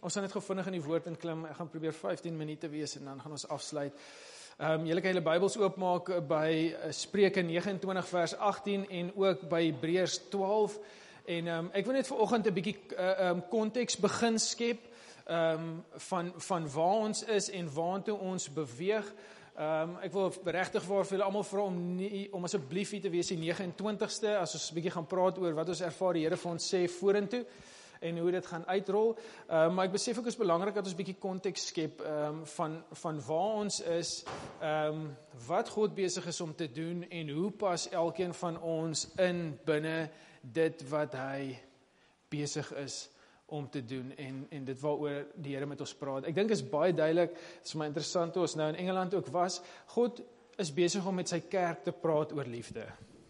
Ons gaan net gou vinnig in die woord inklim. Ek gaan probeer 15 minute wees en dan gaan ons afsluit. Julle kan julle Bybels oopmaak by Spreuke 29 vers 18 en ook by Hebreërs 12. En ek wil net vanoggend 'n bietjie konteks begin skep van waar ons is en waartoe ons beweeg. Ek wil regtig vir julle almal vra om asseblief hier te wees die 29ste as ons 'n bietjie gaan praat oor wat ons ervaar die Here vir ons sê vorentoe en hoe dit gaan uitrol. Maar ek besef ook is belangrik dat ons 'n bietjie konteks skep van waar ons is, wat God besig is om te doen en hoe pas elkeen van ons in binne dit wat hy besig is om te doen en dit waaroor die Here met ons praat. Ek dink is baie duidelik, dit is my interessant toe ons nou in Engeland ook was, God is besig om met sy kerk te praat oor liefde.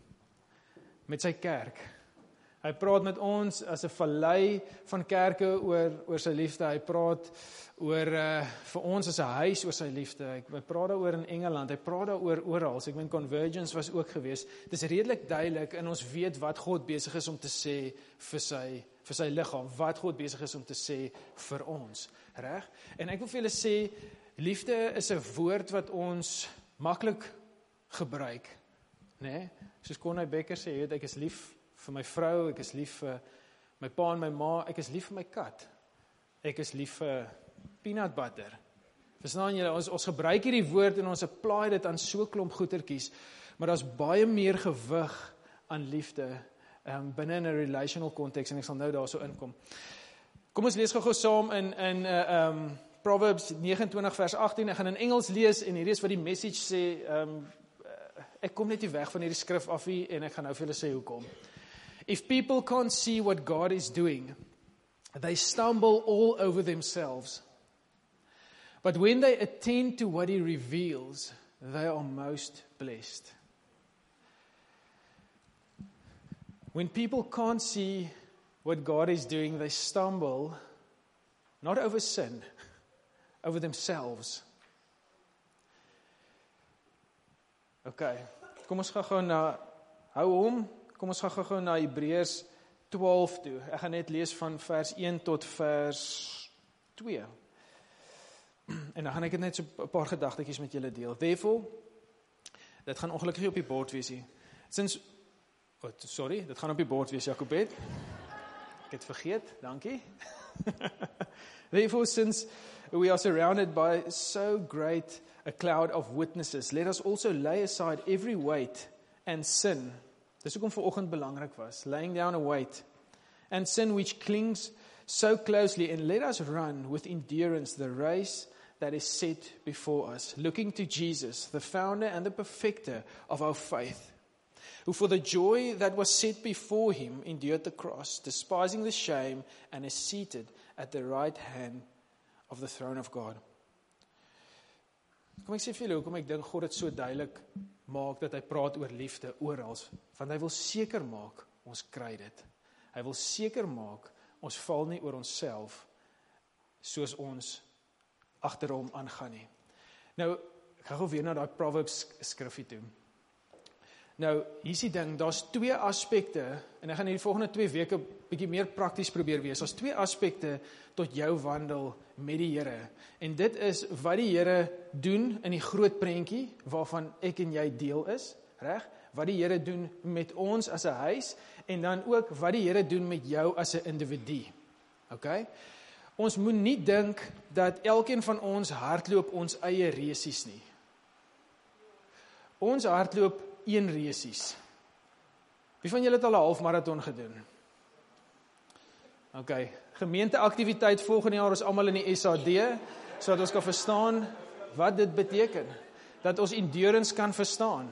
Met sy kerk. Hy praat met ons as 'n vallei van kerke oor sy liefde. Hy praat oor vir ons as 'n huis oor sy liefde. Hy praat daaroor in Engeland. Hy praat daaroor oral. Ek meen Convergence was ook geweest. Dit is redelik duidelik en ons weet wat God besig is om te sê vir sy liggaam, wat God besig is om te sê vir ons, reg? En ek wil vir julle sê, liefde is 'n woord wat ons maklik gebruik, né? Soos Connie Becker sê, ek is lief vir my vrou, ek is lief vir my pa en my ma, ek is lief vir my kat, ek is lief vir peanut butter. Verstaan julle, ons gebruik hierdie woord en ons apply dit aan so 'n klomp goetertjies, maar daar's baie meer gewig aan liefde binne in 'n relational konteks en ek sal nou daarso inkom. Kom ons lees gou saam in Proverbs 29 vers 18. Ek gaan in Engels lees en hierdie is wat die message sê. Ek kom net nie weg van hierdie skrif af hier en ek gaan nou vir julle sê hoekom. If people can't see what God is doing, they stumble all over themselves. But when they attend to what He reveals, they are most blessed. When people can't see what God is doing, they stumble, not over sin, over themselves. Okay, kom ons gaan gou na Hebreërs 12 toe. Ek gaan net lees van vers 1 tot vers 2. En dan gaan ek net so 'n paar gedagtetjies met julle deel. Therefore, dit gaan ongelukkig nie op die bord wees nie. Dit gaan op die bord wees, Jacobet. Ek het vergeet, dankie. Therefore, since we are surrounded by so great a cloud of witnesses, let us also lay aside every weight and sin. Dis hoekom vanoggend belangrik was, laying down a weight and sin which clings so closely, and let us run with endurance the race that is set before us, looking to Jesus, the founder and the perfecter of our faith, who for the joy that was set before him endured the cross, despising the shame, and is seated at the right hand of the throne of God. Kom ek sê vir julle, hoekom ek dink God het so duidelik maak dat hy praat oor liefde oral, want hy wil seker maak ons kry dit. Hy wil seker maak ons val nie oor onsself soos ons agter hom aangaan nie. Nou, ek gaan gou weer na daai Proverbs skrifgie toe. Nou, hier is die ding, daar's 2 aspekte, en ek gaan hierdie volgende 2 weke bietjie meer prakties probeer wees. Daar's 2 aspekte tot jou wandel met die Here. En dit is wat die Here doen in die groot prentjie waarvan ek en jy deel is, reg? Wat die Here doen met ons as 'n huis en dan ook wat die Here doen met jou as 'n individu. Okay? Ons moet nie dink dat elkeen van ons hardloop ons eie resies nie. Ons hardloop 1 resies. Wie van julle het al 'n halfmaraton gedoen? Okay, gemeenteaktiwiteit volgende jaar is almal in die SAD, sodat ons kan verstaan wat dit beteken, dat ons endurance kan verstaan.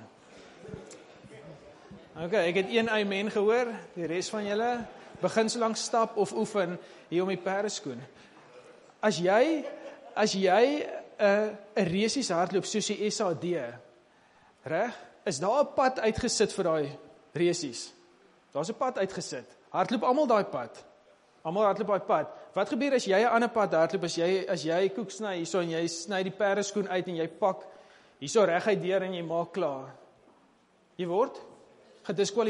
Okay, ek het 1 amen gehoor, die res van julle begin so lank stap of oefen hier om die perdeskoen. As jy 'n resies hardloop soos die SAD, reg? Is daar 'n pad uitgesit vir daai resies? Daar's 'n pad uitgesit. Hardloop almal daai pad. Almal hardloop daai pad. Wat gebeur as jy 'n ander pad hardloop? As jy koek sny hierso en jy sny die perdeskoen uit en jy pak hierso reguit deur en jy maak klaar. Jy word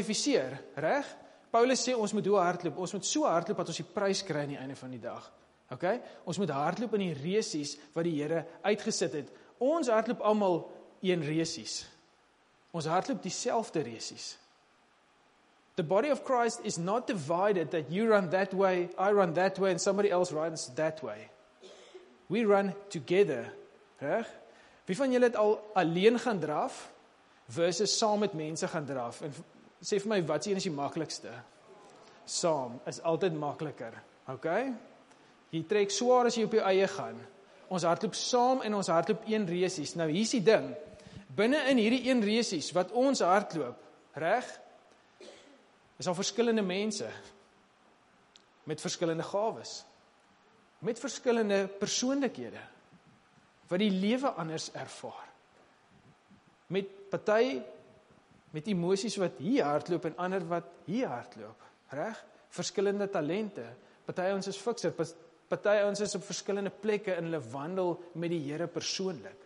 gediskwalifiseer, reg? Paulus sê ons moet hoe hardloop. Ons moet so hardloop dat ons die prys kry aan die einde van die dag. Okay? Ons moet hardloop in die resies wat die Here uitgesit het. Ons hardloop almal een resies. Ons hardloop dieselfde resies. The body of Christ is not divided that you run that way, I run that way, and somebody else runs that way. We run together. Reg? Wie van julle het al alleen gaan draf versus saam met mense gaan draf? En sê vir my, wat is die maklikste? Saam is altyd makliker. Okay? Jy trek swaar as jy op jou eie gaan. Ons hardloop saam en ons hardloop een resies. Nou hier's die ding. Binne in hierdie een resies wat ons hardloop, reg? Is al verskillende mense met verskillende gawes, met verskillende persoonlikhede wat die lewe anders ervaar. Met party met emosies wat hier hardloop en ander wat hier hardloop, reg? Verskillende talente. Party ons is fikser, party ons is op verskillende plekke in hulle wandel met die Here persoonlik.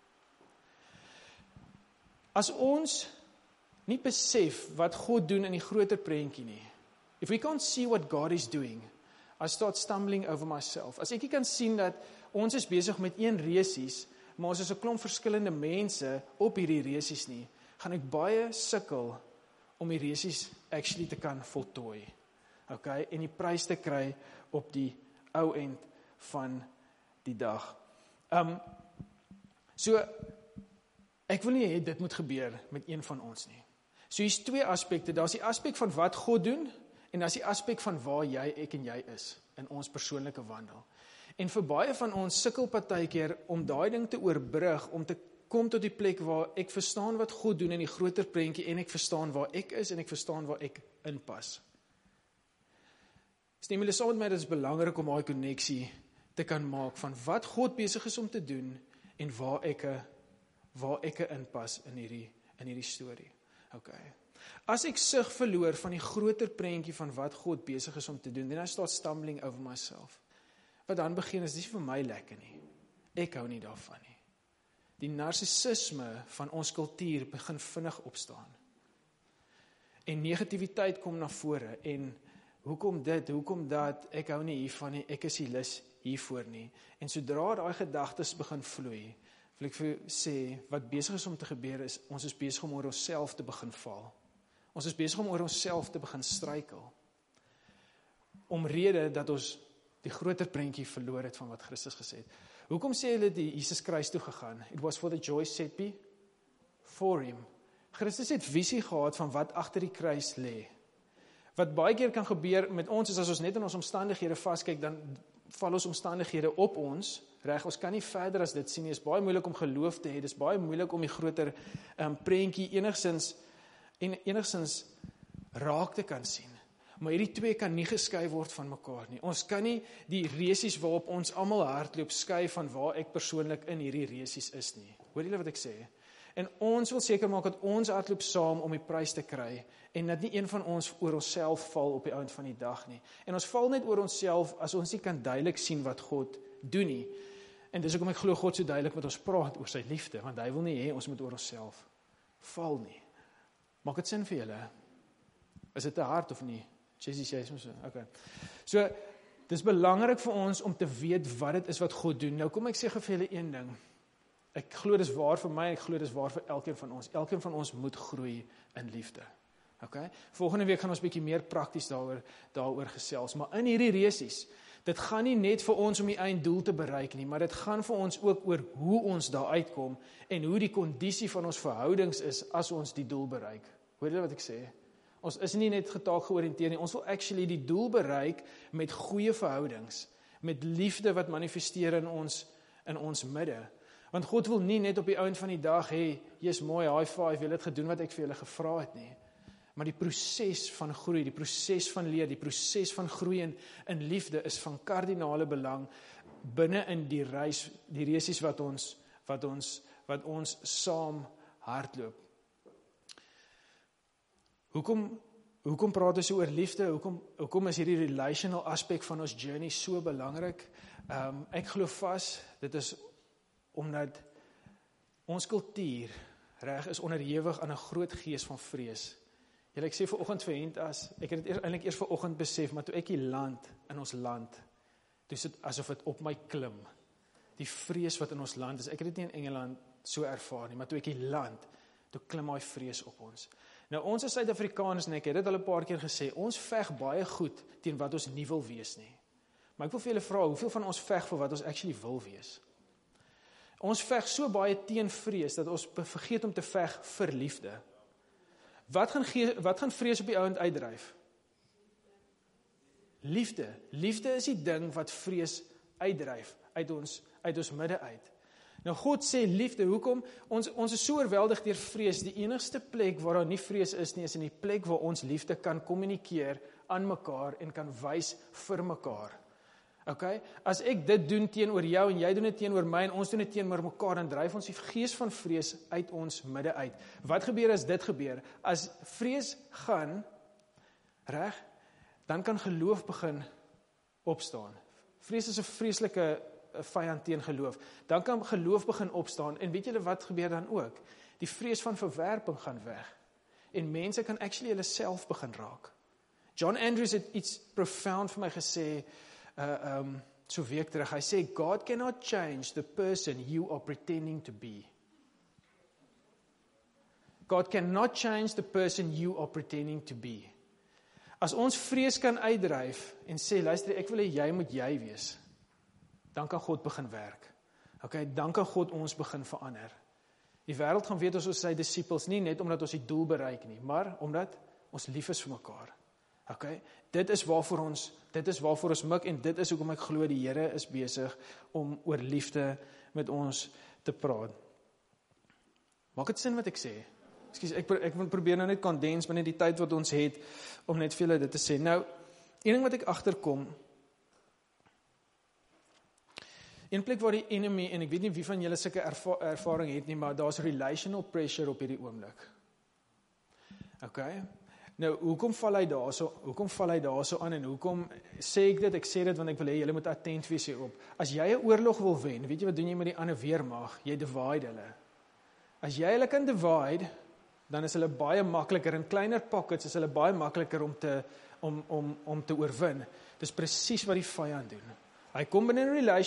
As ons nie besef wat God doen in die groter prentjie nie. If we can't see what God is doing, I start stumbling over myself. As ek nie kan sien dat ons is besig met een resies, maar ons is 'n klomp verskillende mense op hierdie resies nie, gaan ek baie sukkel om die resies actually te kan voltooi. Okay, en die prys te kry op die ou end van die dag. So ek wil nie hê dit moet gebeur met een van ons nie. So hier's twee aspekte, daar's die aspek van wat God doen, en daar's die aspek van waar ek en jy is, in ons persoonlike wandel. En vir baie van ons sukkel partykeer om daai ding te oorbrug, om te kom tot die plek waar ek verstaan wat God doen in die groter prentjie, en ek verstaan waar ek is, en ek verstaan waar ek inpas. Stem julle saam met my, dit is belangrik om daai koneksie te kan maak, van wat God besig is om te doen, en waar ek inpas in hierdie storie. Okay. As ek sig verloor van die groter prentjie van wat God besig is om te doen, then I start stumbling over myself. Wat dan begin is, dis vir my lekker nie. Ek hou nie daarvan nie. Die narcissisme van ons kultuur begin vinnig opstaan. En negativiteit kom na vore, en hoekom dit, hoekom dat, ek hou nie hiervan nie, ek is nie lus hiervoor nie. En sodra daai gedagtes begin vloei, wil ek vir sê, wat besig is om te gebeur is, ons is besig om oor onsself te begin val. Ons is besig om oor onsself te begin struikel. Omrede dat ons die groter prentjie verloor het van wat Christus gesê het. Hoekom sê hulle die Jesus kruis toe gegaan? It was for the joy set before him. Christus het visie gehad van wat agter die kruis lê. Wat baie keer kan gebeur met ons is as ons net in ons omstandighede vaskyk, dan val ons omstandighede op ons, reg, ons kan nie verder as dit sien nie, is baie moeilik om geloof te hê, dis baie moeilik om die groter prentjie enigstens raak te kan sien. Maar hierdie twee kan nie geskei word van mekaar nie. Ons kan nie die resies waarop ons almal hardloop skei van waar ek persoonlik in hierdie resies is nie. Hoor julle wat ek sê? En ons wil seker maak dat ons hardloop saam om die prys te kry, en dat nie een van ons oor onsself val op die einde van die dag nie. En ons val net oor onsself as ons nie kan duidelik sien wat God doen nie. En dis hoekom ek glo God so duidelik met ons praat oor sy liefde, want hy wil nie hê ons moet oor onsself val nie. Maak dit sin vir julle? Is dit te hard of nie? Jessie sê so. Okay. So, dis belangrik vir ons om te weet wat dit is wat God doen. Nou kom ek sê vir julle een ding. Ek glo dis waar vir my, ek glo dis waar vir elkeen van ons. Elkeen van ons moet groei in liefde. Okay? Volgende week gaan ons bietjie meer prakties daaroor gesels, maar in hierdie resies, dit gaan nie net vir ons om die einddoel te bereik nie, maar dit gaan vir ons ook oor hoe ons daar uitkom en hoe die kondisie van ons verhoudings is as ons die doel bereik. Hoor julle wat ek sê? Ons is nie net getaak georiënteer nie, ons wil actually die doel bereik met goeie verhoudings, met liefde wat manifesteer in ons midde. Want God wil nie net op die einde van die dag hê, jy's mooi, high five, jy het gedoen wat ek vir julle gevra het nie. Maar die proses van groei, die proses van leer, die proses van groei in liefde is van kardinale belang binne in die reis, die resies wat ons saam hardloop. Hoekom praat ons oor liefde? Hoekom is hierdie relational aspek van ons journey so belangrik? Ek glo vas, dit is omdat ons kultuur reg is onderhewig aan 'n groot gees van vrees. Ek sê vanoggend vir Hentas, ek het dit eintlik eers vanoggend besef, maar toe ek in ons land, dis dit asof dit op my klim. Die vrees wat in ons land is, ek het dit nie in Engeland so ervaar nie, maar toe ek hier land, toe klim daai vrees op ons. Nou ons as Suid-Afrikaners, en ek het dit al 'n paar keer gesê, ons veg baie goed teen wat ons nie wil wees nie. Maar ek wil vir julle vra, hoeveel van ons veg vir wat ons actually wil wees? Ons veg so baie teen vrees, dat ons vergeet om te veg vir liefde. Wat gaan vrees op die ouend uitdryf? Liefde. Liefde is die ding wat vrees uitdryf, uit ons midde uit. Nou God sê liefde, hoekom? Ons is so oorweldig deur vrees, die enigste plek waar daar nie vrees is nie, is in die plek waar ons liefde kan kommunikeer aan mekaar en kan wys vir mekaar. Okay? As ek dit doen teenoor jou en jy doen dit teenoor my en ons doen dit teenoor mekaar, dan dryf ons die gees van vrees uit ons midde uit. Wat gebeur as dit gebeur? As vrees gaan, reg, dan kan geloof begin opstaan. Vrees is 'n vreeslike vyand teen geloof. Dan kan geloof begin opstaan en weet julle wat gebeur dan ook? Die vrees van verwerping gaan weg. En mense kan actually hulle self begin raak. John Andrews het iets profound vir my gesê so week terug. Hy sê, God cannot change the person you are pretending to be. God cannot change the person you are pretending to be. As ons vrees kan uitdryf en sê, luister, ek wil hê jy moet jy wees, dan kan God begin werk. Okay, dan kan God ons begin verander. Die wêreld gaan weet ons is sy disippels, nie net omdat ons die doel bereik nie, maar omdat ons lief is vir mekaar. Okay, dit is waarvoor ons mik en dit is hoekom ek glo die Here is besig om oor liefde met ons te praat. Maak dit sin wat ek sê? Ekskuus, ek wil probeer nou net kondens binne die tyd wat ons het om net vir julle dit te sê. Nou, een ding wat ek agterkom, een plek waar die enemy, en ek weet nie wie van julle sulke ervaring het nie, maar daar's relational pressure op hierdie oomblik. Okay? Nou, hoekom val hy daarso aan en hoekom sê ek dit? Ek sê dit want ek wil hê julle moet attent wees hierop. As jy 'n oorlog wil wen, weet jy wat doen jy met die ander weermag? Jy divide hulle. As jy hulle kan divide, dan is hulle baie makliker, in kleiner pockets is hulle baie makliker om te oorwin. Dis presies wat die vyand doen. Hy kom binne 'n relationship